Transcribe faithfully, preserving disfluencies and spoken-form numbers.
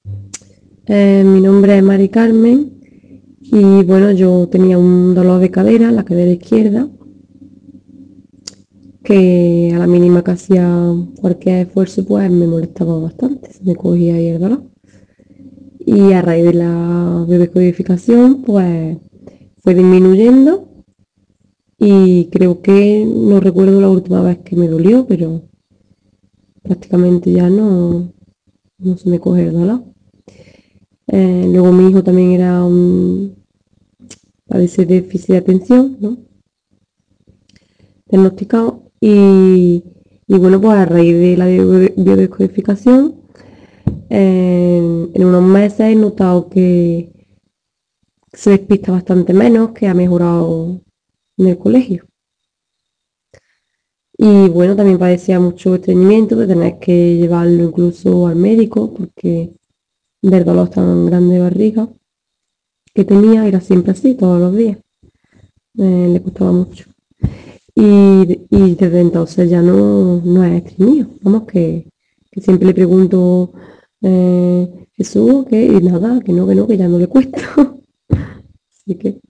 Eh, mi nombre es Mari Carmen y bueno, yo tenía un dolor de cadera, la cadera izquierda, que a la mínima que hacía cualquier esfuerzo pues me molestaba bastante, se me cogía ahí el dolor. Y a raíz de la biodescodificación pues fue disminuyendo y creo que no recuerdo la última vez que me dolió, pero prácticamente ya no, no se me coge el dolor. Eh, luego mi hijo también era un, padece déficit de atención, ¿no? Diagnosticado y, y bueno, pues a raíz de la biodescodificación, eh, en unos meses he notado que se despista bastante menos, que ha mejorado en el colegio. Y bueno, también padecía mucho estreñimiento, de tener que llevarlo incluso al médico, porque del dolor tan grande de barriga que tenía era siempre así, todos los días. Eh, le costaba mucho. Y, y desde entonces ya no, no es estreñido. Vamos, que, que siempre le pregunto, eh, Jesús, ¿qué? Y nada, que no, que no, que ya no le cuesta. Así que